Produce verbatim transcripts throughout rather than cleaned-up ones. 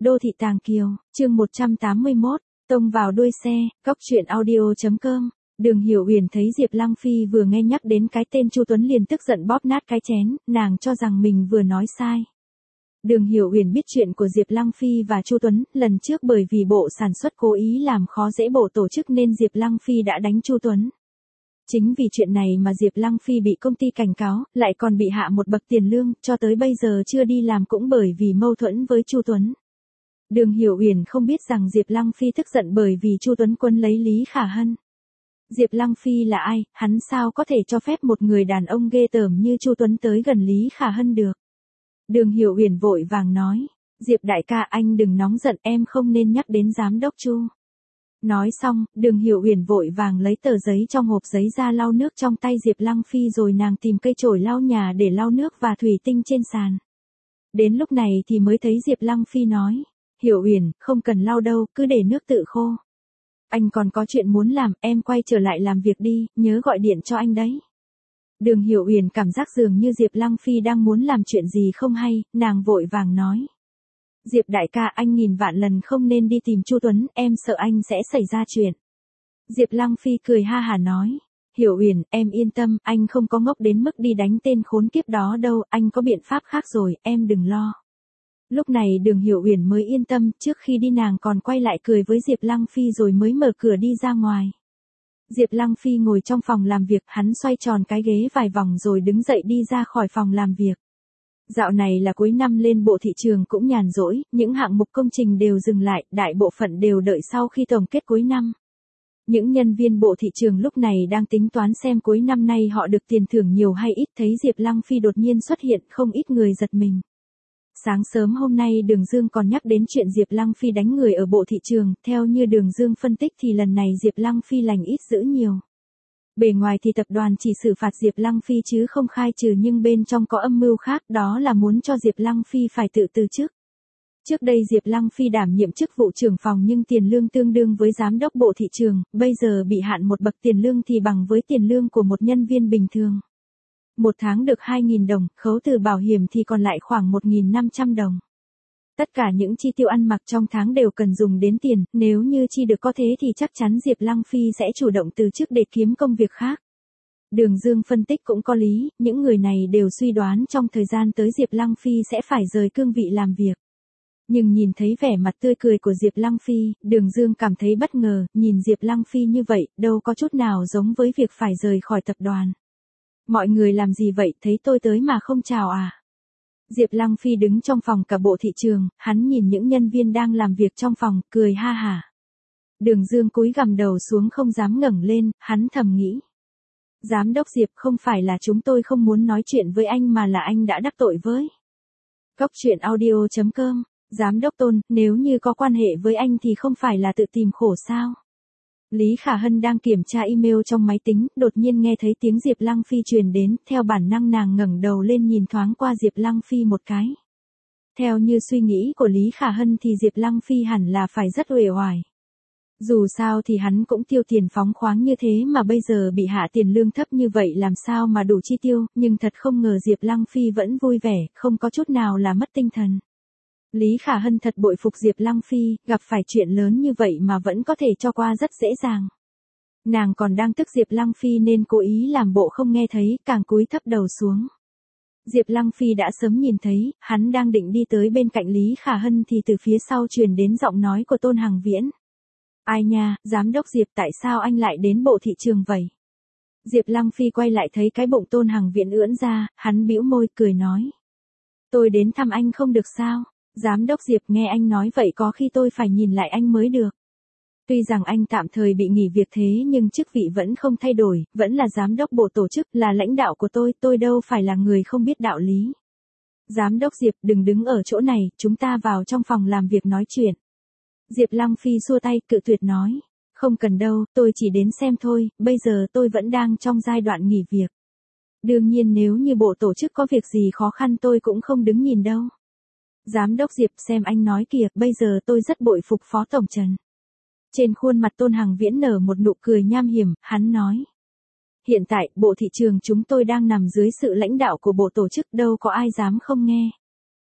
Đô thị Tàng Kiều, chương một trăm tám mươi mốt, tông vào đuôi xe, cóc truyện audio chấm com. Đường Hiểu Uyển thấy Diệp Lăng Phi vừa nghe nhắc đến cái tên Chu Tuấn liền tức giận bóp nát cái chén, nàng cho rằng mình vừa nói sai. Đường Hiểu Uyển biết chuyện của Diệp Lăng Phi và Chu Tuấn, lần trước bởi vì bộ sản xuất cố ý làm khó dễ bộ tổ chức nên Diệp Lăng Phi đã đánh Chu Tuấn. Chính vì chuyện này mà Diệp Lăng Phi bị công ty cảnh cáo, lại còn bị hạ một bậc tiền lương, cho tới bây giờ chưa đi làm cũng bởi vì mâu thuẫn với Chu Tuấn. Đường Hiểu Uyển không biết rằng Diệp Lăng Phi tức giận bởi vì Chu Tuấn quấn lấy Lý Khả Hân. Diệp Lăng Phi là ai, hắn sao có thể cho phép một người đàn ông ghê tởm như Chu Tuấn tới gần Lý Khả Hân được. Đường Hiểu Uyển vội vàng nói, Diệp đại ca anh đừng nóng giận, em không nên nhắc đến giám đốc Chu. Nói xong, Đường Hiểu Uyển vội vàng lấy tờ giấy trong hộp giấy ra lau nước trong tay Diệp Lăng Phi rồi nàng tìm cây chổi lau nhà để lau nước và thủy tinh trên sàn. Đến lúc này thì mới thấy Diệp Lăng Phi nói, Hiểu Uyển, không cần lau đâu, cứ để nước tự khô. Anh còn có chuyện muốn làm, em quay trở lại làm việc đi, nhớ gọi điện cho anh đấy. Đường Hiểu Uyển cảm giác dường như Diệp Lăng Phi đang muốn làm chuyện gì không hay, nàng vội vàng nói. Diệp đại ca anh nghìn vạn lần không nên đi tìm Chu Tuấn, em sợ anh sẽ xảy ra chuyện. Diệp Lăng Phi cười ha hà nói, Hiểu Uyển, em yên tâm, anh không có ngốc đến mức đi đánh tên khốn kiếp đó đâu, anh có biện pháp khác rồi, em đừng lo. Lúc này Đường Hiểu Uyển mới yên tâm, trước khi đi nàng còn quay lại cười với Diệp Lăng Phi rồi mới mở cửa đi ra ngoài. Diệp Lăng Phi ngồi trong phòng làm việc, hắn xoay tròn cái ghế vài vòng rồi đứng dậy đi ra khỏi phòng làm việc. Dạo này là cuối năm lên bộ thị trường cũng nhàn rỗi, những hạng mục công trình đều dừng lại, đại bộ phận đều đợi sau khi tổng kết cuối năm. Những nhân viên bộ thị trường lúc này đang tính toán xem cuối năm nay họ được tiền thưởng nhiều hay ít, thấy Diệp Lăng Phi đột nhiên xuất hiện không ít người giật mình. Sáng sớm hôm nay Đường Dương còn nhắc đến chuyện Diệp Lăng Phi đánh người ở bộ thị trường, theo như Đường Dương phân tích thì lần này Diệp Lăng Phi lành ít dữ nhiều. Bề ngoài thì tập đoàn chỉ xử phạt Diệp Lăng Phi chứ không khai trừ nhưng bên trong có âm mưu khác, đó là muốn cho Diệp Lăng Phi phải tự từ chức. Trước đây Diệp Lăng Phi đảm nhiệm chức vụ trưởng phòng nhưng tiền lương tương đương với giám đốc bộ thị trường, bây giờ bị hạn một bậc tiền lương thì bằng với tiền lương của một nhân viên bình thường. Một tháng được hai nghìn đồng, khấu trừ bảo hiểm thì còn lại khoảng một nghìn năm trăm đồng. Tất cả những chi tiêu ăn mặc trong tháng đều cần dùng đến tiền, nếu như chi được có thế thì chắc chắn Diệp Lăng Phi sẽ chủ động từ chức để kiếm công việc khác. Đường Dương phân tích cũng có lý, những người này đều suy đoán trong thời gian tới Diệp Lăng Phi sẽ phải rời cương vị làm việc. Nhưng nhìn thấy vẻ mặt tươi cười của Diệp Lăng Phi, Đường Dương cảm thấy bất ngờ, nhìn Diệp Lăng Phi như vậy, đâu có chút nào giống với việc phải rời khỏi tập đoàn. Mọi người làm gì vậy, thấy tôi tới mà không chào à? Diệp Lăng Phi đứng trong phòng cả bộ thị trường, hắn nhìn những nhân viên đang làm việc trong phòng, cười ha hả. Đường Dương cúi gằm đầu xuống không dám ngẩng lên, hắn thầm nghĩ. Giám đốc Diệp, không phải là chúng tôi không muốn nói chuyện với anh mà là anh đã đắc tội với. Cóc truyện audio chấm com, Giám đốc Tôn, nếu như có quan hệ với anh thì không phải là tự tìm khổ sao? Lý Khả Hân đang kiểm tra email trong máy tính, đột nhiên nghe thấy tiếng Diệp Lăng Phi truyền đến, theo bản năng nàng ngẩng đầu lên nhìn thoáng qua Diệp Lăng Phi một cái. Theo như suy nghĩ của Lý Khả Hân thì Diệp Lăng Phi hẳn là phải rất uể oải. Dù sao thì hắn cũng tiêu tiền phóng khoáng như thế mà bây giờ bị hạ tiền lương thấp như vậy làm sao mà đủ chi tiêu, nhưng thật không ngờ Diệp Lăng Phi vẫn vui vẻ, không có chút nào là mất tinh thần. Lý Khả Hân thật bội phục Diệp Lăng Phi, gặp phải chuyện lớn như vậy mà vẫn có thể cho qua rất dễ dàng. Nàng còn đang tức Diệp Lăng Phi nên cố ý làm bộ không nghe thấy, càng cúi thấp đầu xuống. Diệp Lăng Phi đã sớm nhìn thấy, hắn đang định đi tới bên cạnh Lý Khả Hân thì từ phía sau truyền đến giọng nói của Tôn Hằng Viễn. Ai nha, giám đốc Diệp, tại sao anh lại đến bộ thị trường vậy? Diệp Lăng Phi quay lại thấy cái bụng Tôn Hằng Viễn ưỡn ra, hắn bĩu môi cười nói. Tôi đến thăm anh không được sao? Giám đốc Diệp, nghe anh nói vậy có khi tôi phải nhìn lại anh mới được. Tuy rằng anh tạm thời bị nghỉ việc thế nhưng chức vị vẫn không thay đổi, vẫn là giám đốc bộ tổ chức, là lãnh đạo của tôi, tôi đâu phải là người không biết đạo lý. Giám đốc Diệp, đừng đứng ở chỗ này, chúng ta vào trong phòng làm việc nói chuyện. Diệp Lăng Phi xua tay, cự tuyệt nói. Không cần đâu, tôi chỉ đến xem thôi, bây giờ tôi vẫn đang trong giai đoạn nghỉ việc. Đương nhiên nếu như bộ tổ chức có việc gì khó khăn tôi cũng không đứng nhìn đâu. Giám đốc Diệp, xem anh nói kìa, bây giờ tôi rất bội phục Phó Tổng Trần. Trên khuôn mặt Tôn Hằng Viễn nở một nụ cười nham hiểm, hắn nói. Hiện tại, bộ thị trường chúng tôi đang nằm dưới sự lãnh đạo của bộ tổ chức, đâu có ai dám không nghe.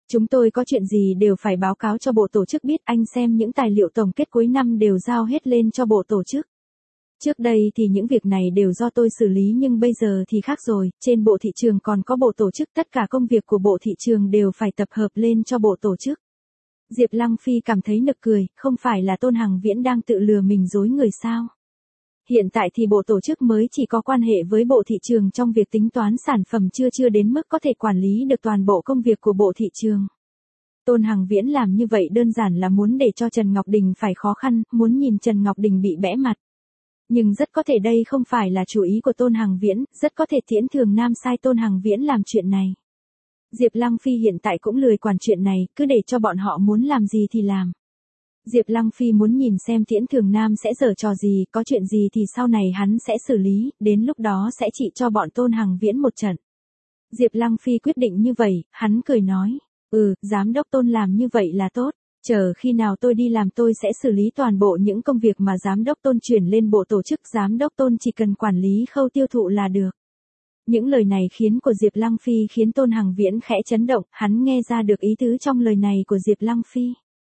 Chúng tôi có chuyện gì đều phải báo cáo cho bộ tổ chức biết, anh xem những tài liệu tổng kết cuối năm đều giao hết lên cho bộ tổ chức. Trước đây thì những việc này đều do tôi xử lý nhưng bây giờ thì khác rồi, trên bộ thị trường còn có bộ tổ chức, tất cả công việc của bộ thị trường đều phải tập hợp lên cho bộ tổ chức. Diệp Lăng Phi cảm thấy nực cười, không phải là Tôn Hằng Viễn đang tự lừa mình dối người sao? Hiện tại thì bộ tổ chức mới chỉ có quan hệ với bộ thị trường trong việc tính toán sản phẩm chưa chưa đến mức có thể quản lý được toàn bộ công việc của bộ thị trường. Tôn Hằng Viễn làm như vậy đơn giản là muốn để cho Trần Ngọc Đình phải khó khăn, muốn nhìn Trần Ngọc Đình bị bẽ mặt. Nhưng rất có thể đây không phải là chủ ý của Tôn Hằng Viễn, rất có thể Tiễn Thường Nam sai Tôn Hằng Viễn làm chuyện này. Diệp Lăng Phi hiện tại cũng lười quản chuyện này, cứ để cho bọn họ muốn làm gì thì làm. Diệp Lăng Phi muốn nhìn xem Tiễn Thường Nam sẽ giở trò gì, có chuyện gì thì sau này hắn sẽ xử lý, đến lúc đó sẽ trị cho bọn Tôn Hằng Viễn một trận. Diệp Lăng Phi quyết định như vậy, hắn cười nói, ừ, giám đốc Tôn làm như vậy là tốt, chờ khi nào tôi đi làm tôi sẽ xử lý toàn bộ những công việc mà giám đốc Tôn chuyển lên bộ tổ chức, giám đốc Tôn chỉ cần quản lý khâu tiêu thụ là được. Những lời này khiến của Diệp Lăng Phi khiến Tôn Hằng Viễn khẽ chấn động, hắn nghe ra được ý tứ trong lời này của Diệp Lăng Phi.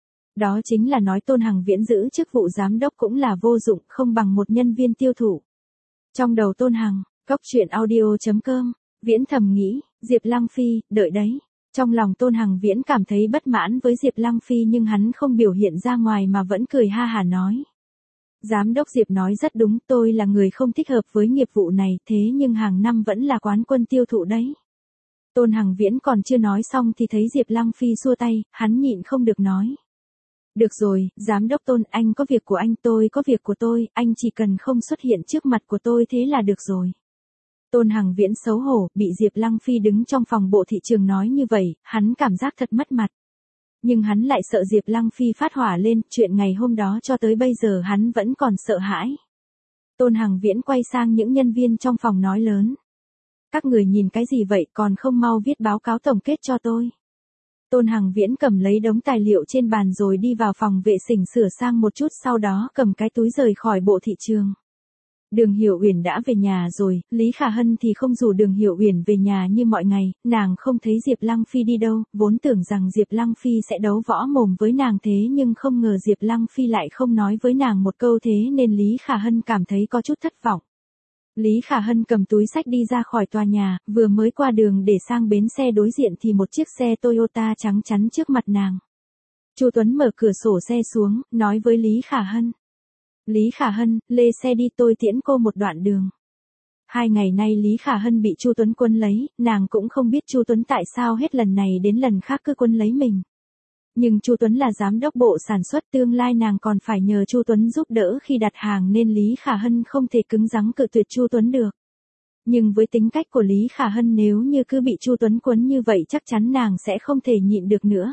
Đó chính là nói Tôn Hằng Viễn giữ chức vụ giám đốc cũng là vô dụng, không bằng một nhân viên tiêu thụ. Trong đầu Tôn Hằng, cốc truyện audio chấm com, Viễn thầm nghĩ, Diệp Lăng Phi, đợi đấy. Trong lòng Tôn Hằng Viễn cảm thấy bất mãn với Diệp Lăng Phi nhưng hắn không biểu hiện ra ngoài mà vẫn cười ha hả nói. Giám đốc Diệp nói rất đúng, tôi là người không thích hợp với nghiệp vụ này, thế nhưng hàng năm vẫn là quán quân tiêu thụ đấy. Tôn Hằng Viễn còn chưa nói xong thì thấy Diệp Lăng Phi xua tay, hắn nhịn không được nói. Được rồi, giám đốc Tôn, anh có việc của anh, tôi có việc của tôi, anh chỉ cần không xuất hiện trước mặt của tôi thế là được rồi. Tôn Hằng Viễn xấu hổ, bị Diệp Lăng Phi đứng trong phòng bộ thị trường nói như vậy, hắn cảm giác thật mất mặt. Nhưng hắn lại sợ Diệp Lăng Phi phát hỏa lên, chuyện ngày hôm đó cho tới bây giờ hắn vẫn còn sợ hãi. Tôn Hằng Viễn quay sang những nhân viên trong phòng nói lớn. Các người nhìn cái gì vậy, còn không mau viết báo cáo tổng kết cho tôi. Tôn Hằng Viễn cầm lấy đống tài liệu trên bàn rồi đi vào phòng vệ sinh sửa sang một chút, sau đó cầm cái túi rời khỏi bộ thị trường. Đường Hiểu Uyển đã về nhà rồi, Lý Khả Hân thì không rủ Đường Hiểu Uyển về nhà như mọi ngày, nàng không thấy Diệp Lăng Phi đi đâu, vốn tưởng rằng Diệp Lăng Phi sẽ đấu võ mồm với nàng thế nhưng không ngờ Diệp Lăng Phi lại không nói với nàng một câu thế nên Lý Khả Hân cảm thấy có chút thất vọng. Lý Khả Hân cầm túi xách đi ra khỏi tòa nhà, vừa mới qua đường để sang bến xe đối diện thì một chiếc xe Toyota trắng chắn trước mặt nàng. Chu Tuấn mở cửa sổ xe xuống, nói với Lý Khả Hân. Lý Khả Hân, lê xe đi, tôi tiễn cô một đoạn đường. Hai ngày nay Lý Khả Hân bị Chu Tuấn quấn lấy, nàng cũng không biết Chu Tuấn tại sao hết lần này đến lần khác cứ quấn lấy mình. Nhưng Chu Tuấn là giám đốc bộ sản xuất, tương lai nàng còn phải nhờ Chu Tuấn giúp đỡ khi đặt hàng nên Lý Khả Hân không thể cứng rắn cự tuyệt Chu Tuấn được. Nhưng với tính cách của Lý Khả Hân nếu như cứ bị Chu Tuấn quấn như vậy chắc chắn nàng sẽ không thể nhịn được nữa.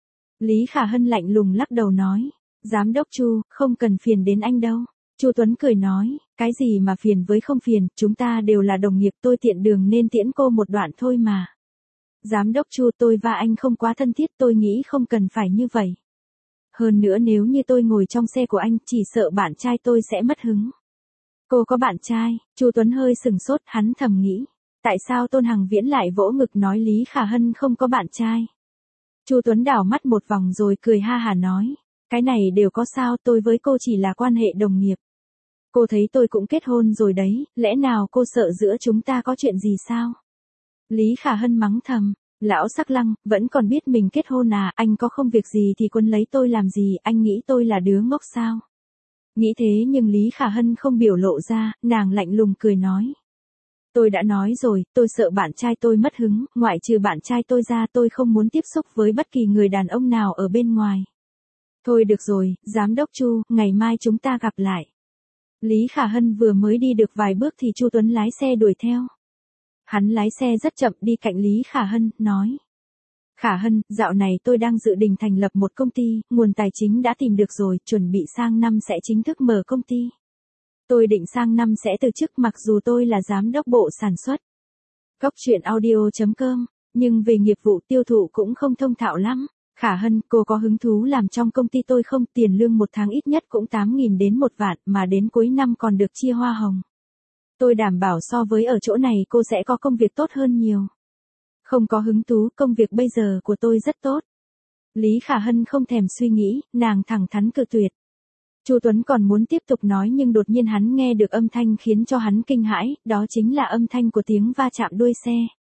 Lý Khả Hân lạnh lùng lắc đầu nói. Giám đốc Chu, không cần phiền đến anh đâu. Chu Tuấn cười nói, cái gì mà phiền với không phiền, chúng ta đều là đồng nghiệp, tôi tiện đường nên tiễn cô một đoạn thôi mà. Giám đốc Chu, tôi và anh không quá thân thiết, tôi nghĩ không cần phải như vậy. Hơn nữa nếu như tôi ngồi trong xe của anh, chỉ sợ bạn trai tôi sẽ mất hứng. Cô có bạn trai? Chu Tuấn hơi sừng sốt, hắn thầm nghĩ. Tại sao Tôn Hằng Viễn lại vỗ ngực nói Lý Khả Hân không có bạn trai? Chu Tuấn đảo mắt một vòng rồi cười ha hả nói. Cái này đều có sao, tôi với cô chỉ là quan hệ đồng nghiệp. Cô thấy tôi cũng kết hôn rồi đấy, lẽ nào cô sợ giữa chúng ta có chuyện gì sao? Lý Khả Hân mắng thầm, lão Sắc Lăng, vẫn còn biết mình kết hôn à, anh có không việc gì thì quân lấy tôi làm gì, anh nghĩ tôi là đứa ngốc sao? Nghĩ thế nhưng Lý Khả Hân không biểu lộ ra, nàng lạnh lùng cười nói. Tôi đã nói rồi, tôi sợ bạn trai tôi mất hứng, ngoại trừ bạn trai tôi ra tôi không muốn tiếp xúc với bất kỳ người đàn ông nào ở bên ngoài. Thôi được rồi, giám đốc Chu, ngày mai chúng ta gặp lại. Lý Khả Hân vừa mới đi được vài bước thì Chu Tuấn lái xe đuổi theo. Hắn lái xe rất chậm đi cạnh Lý Khả Hân, nói. Khả Hân, dạo này tôi đang dự định thành lập một công ty, nguồn tài chính đã tìm được rồi, chuẩn bị sang năm sẽ chính thức mở công ty. Tôi định sang năm sẽ từ chức mặc dù tôi là giám đốc bộ sản xuất. Cốc truyện audio chấm com, nhưng về nghiệp vụ tiêu thụ cũng không thông thạo lắm. Khả Hân, cô có hứng thú làm trong công ty tôi không? Tiền lương một tháng ít nhất cũng tám nghìn đến một vạn, mà đến cuối năm còn được chia hoa hồng. Tôi đảm bảo so với ở chỗ này cô sẽ có công việc tốt hơn nhiều. Không có hứng thú, công việc bây giờ của tôi rất tốt. Lý Khả Hân không thèm suy nghĩ, nàng thẳng thắn cự tuyệt. Chu Tuấn còn muốn tiếp tục nói nhưng đột nhiên hắn nghe được âm thanh khiến cho hắn kinh hãi, đó chính là âm thanh của tiếng va chạm đuôi xe.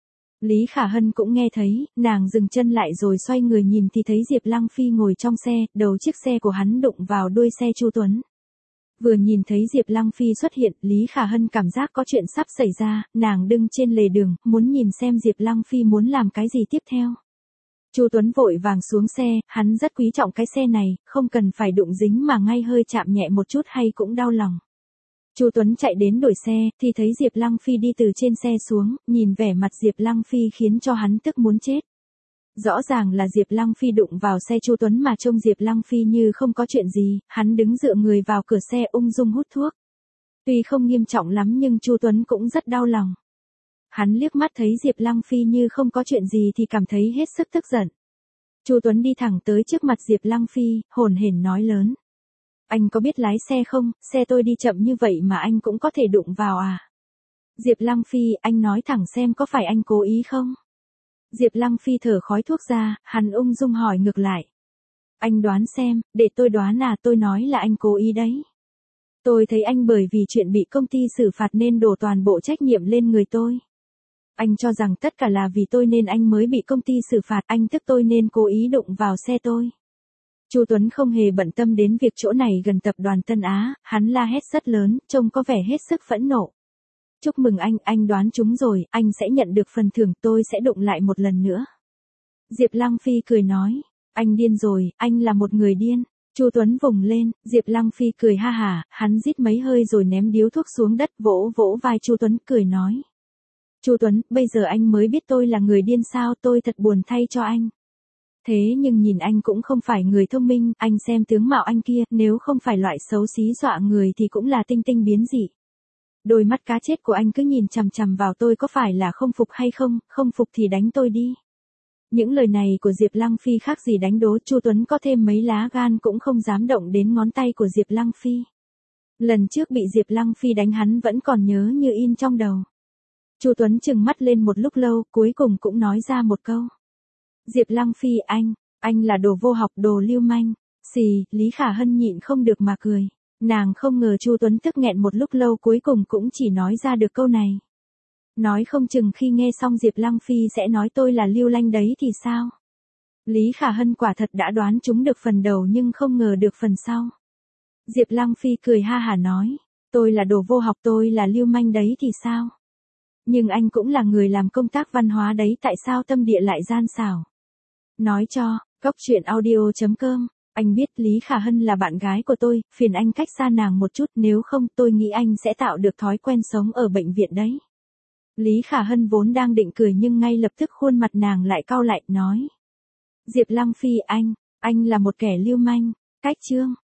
Lý Khả Hân cũng nghe thấy, nàng dừng chân lại rồi xoay người nhìn thì thấy Diệp Lăng Phi ngồi trong xe, đầu chiếc xe của hắn đụng vào đuôi xe Chu Tuấn. Vừa nhìn thấy Diệp Lăng Phi xuất hiện, Lý Khả Hân cảm giác có chuyện sắp xảy ra, nàng đứng trên lề đường, muốn nhìn xem Diệp Lăng Phi muốn làm cái gì tiếp theo. Chu Tuấn vội vàng xuống xe, hắn rất quý trọng cái xe này, không cần phải đụng dính mà ngay hơi chạm nhẹ một chút hay cũng đau lòng. Chu Tuấn chạy đến đổi xe, thì thấy Diệp Lăng Phi đi từ trên xe xuống, nhìn vẻ mặt Diệp Lăng Phi khiến cho hắn tức muốn chết. Rõ ràng là Diệp Lăng Phi đụng vào xe Chu Tuấn mà trông Diệp Lăng Phi như không có chuyện gì, hắn đứng dựa người vào cửa xe ung dung hút thuốc. Tuy không nghiêm trọng lắm nhưng Chu Tuấn cũng rất đau lòng. Hắn liếc mắt thấy Diệp Lăng Phi như không có chuyện gì thì cảm thấy hết sức tức giận. Chu Tuấn đi thẳng tới trước mặt Diệp Lăng Phi, hồn hển nói lớn. Anh có biết lái xe không, xe tôi đi chậm như vậy mà anh cũng có thể đụng vào à? Diệp Lăng Phi, anh nói thẳng xem có phải anh cố ý không? Diệp Lăng Phi thở khói thuốc ra, hắn ung dung hỏi ngược lại. Anh đoán xem, để tôi đoán à, tôi nói là anh cố ý đấy. Tôi thấy anh bởi vì chuyện bị công ty xử phạt nên đổ toàn bộ trách nhiệm lên người tôi. Anh cho rằng tất cả là vì tôi nên anh mới bị công ty xử phạt, anh tức tôi nên cố ý đụng vào xe tôi. Chu Tuấn không hề bận tâm đến việc chỗ này gần tập đoàn Tân Á, hắn la hét rất lớn, trông có vẻ hết sức phẫn nộ. Chúc mừng anh, anh đoán trúng rồi, anh sẽ nhận được phần thưởng, tôi sẽ đụng lại một lần nữa. Diệp Lăng Phi cười nói, anh điên rồi, anh là một người điên. Chu Tuấn vùng lên, Diệp Lăng Phi cười ha hả, hắn rít mấy hơi rồi ném điếu thuốc xuống đất, vỗ vỗ vai Chu Tuấn cười nói. Chu Tuấn, bây giờ anh mới biết tôi là người điên sao, tôi thật buồn thay cho anh. Thế nhưng nhìn anh cũng không phải người thông minh, anh xem tướng mạo anh kia, nếu không phải loại xấu xí dọa người thì cũng là tinh tinh biến dị. Đôi mắt cá chết của anh cứ nhìn chằm chằm vào tôi có phải là không phục hay không, không phục thì đánh tôi đi. Những lời này của Diệp Lăng Phi khác gì đánh đố, Chu Tuấn có thêm mấy lá gan cũng không dám động đến ngón tay của Diệp Lăng Phi. Lần trước bị Diệp Lăng Phi đánh hắn vẫn còn nhớ như in trong đầu. Chu Tuấn trừng mắt lên một lúc lâu, cuối cùng cũng nói ra một câu. Diệp Lăng Phi, anh, anh là đồ vô học, đồ lưu manh. Xì, Lý Khả Hân nhịn không được mà cười. Nàng không ngờ Chu Tuấn tức nghẹn một lúc lâu cuối cùng cũng chỉ nói ra được câu này. Nói không chừng khi nghe xong Diệp Lăng Phi sẽ nói tôi là lưu lanh đấy thì sao? Lý Khả Hân quả thật đã đoán trúng được phần đầu nhưng không ngờ được phần sau. Diệp Lăng Phi cười ha hả nói, tôi là đồ vô học, tôi là lưu manh đấy thì sao? Nhưng anh cũng là người làm công tác văn hóa đấy, tại sao tâm địa lại gian xảo? Nói cho, Cốc Truyện Audio chấm com, anh biết Lý Khả Hân là bạn gái của tôi, phiền anh cách xa nàng một chút, nếu không tôi nghĩ anh sẽ tạo được thói quen sống ở bệnh viện đấy. Lý Khả Hân vốn đang định cười nhưng ngay lập tức khuôn mặt nàng lại cau lại, nói. Diệp Lăng Phi, anh, anh là một kẻ lưu manh, cách chương.